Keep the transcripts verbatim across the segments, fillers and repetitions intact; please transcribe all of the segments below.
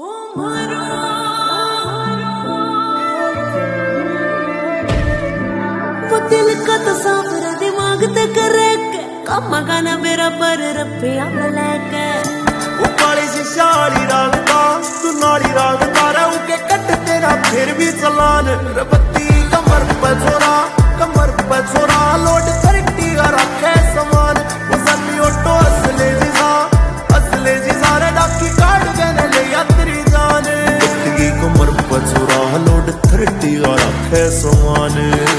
वो दिल का तो साफरा दिमाग ते करे कम गाना मेरा पर रफिया मलके वो काली सी शाली रंगता तू नाली रंगता रहू के कट तेरा फिर भी चलान रबत्ती कमर पे छोरा कमर पे छोरा लोड करटी का रखे समान वो सन्नी ऑटो असले जिसा असले जिसा रे डाकी काट गने ले यात्री जाने बत्ती कमर पे छोरा लोड करटी का रखे समान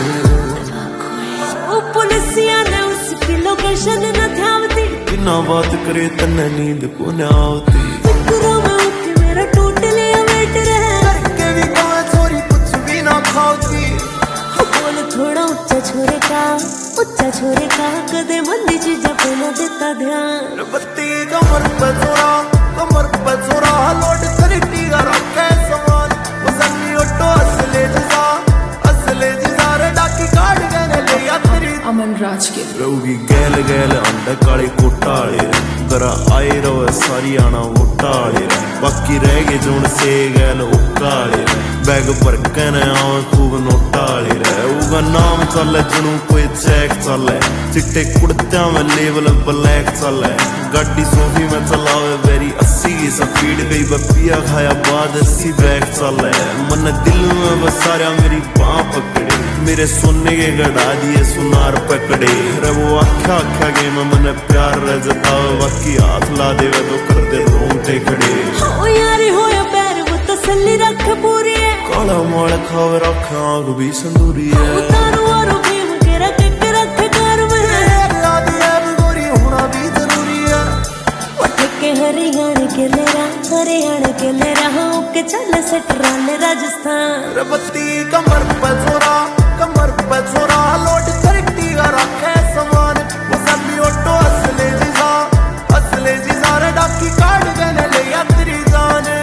वो पुलिसिया ने उसकी लोकेशन न ध्यावती बिना बात करे तन्ने नींद को न आवती फिक्रों में उठ मेरा टूट लिया वेट रहे करके भी कहा छोरी कुछ भी ना खाती बोल थोड़ा उच्चा छोरे का उच्चा छोरे का कदे मंदी चीजा पे न देता ध्यान बत्ती कमर पे छोरा कमर पे छोरा लोड करटी का रखे समान वो सन्नी ऑटो असले जिसा असले जिसा रे डाकी काट गने ले यात्री अमन राज के रहोगी गैल गैल अंडे काले कोटाले करा आए रहो सारी आना वोटाले बाकी रह गए जोन से गैल उकाले बैग पर कहने आवे खूब नोटाले रहे उगा नाम चले जनू कोई चेक चले चिट्टे कुर्तिया में लेवल ब्लैक चले गाड़ी सोफी में चलावे वेरी अस्सी की स्पीड गई बपिया खाया बाद अस्सी बैग चले मन दिल में बसारा मेरी बाँ पकड़े मेरे सोने के गड़ा दिए सुनार पकड़े रे वो आख्या आख्या के मैं मन प्यार रह जतावे बाकी हाथ ला देवे तो कर दे रोंगटे खड़े ओ यारी होया पैर वो तसल्ली रख पूरी है काला माल खावे रख आँख भी संदूरी है उतारू और भीम के रख के रख कर में याद है गोरी होना भी जरूरी है उठ के हरियाणा के ले रहा हरियाणा के ले रहा के चल सटरान राजस्थान रबत्ती कमर पे छोरा कमर पे छोरा लोड करटी का रखे समान वो सभी ऑटो असले जिसा असले जिसा रे डाकी काट गने ले यात्री जाने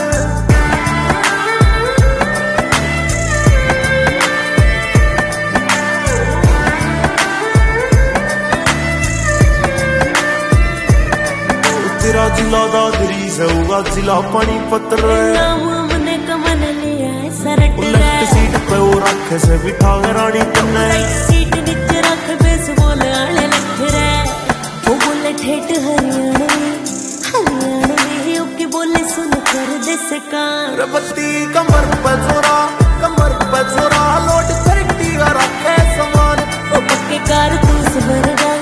तेरा जिला दादरी से होगा जिला पानीपत रे नाम हमने कमन लिया है सरट लेफ्ट सीट पे वो रखे से बिठा के रानी तन्ने सीट नीचे रख बेसबॉल आले लख रे वो बोले ठेठ हरियाणा में हरियाणा में ओके बोले सुन कर दे से कान रबत्ती कमर पे छोरा कमर पे छोरा लोड करटी का रखे समान वो पक्के कारतूस भर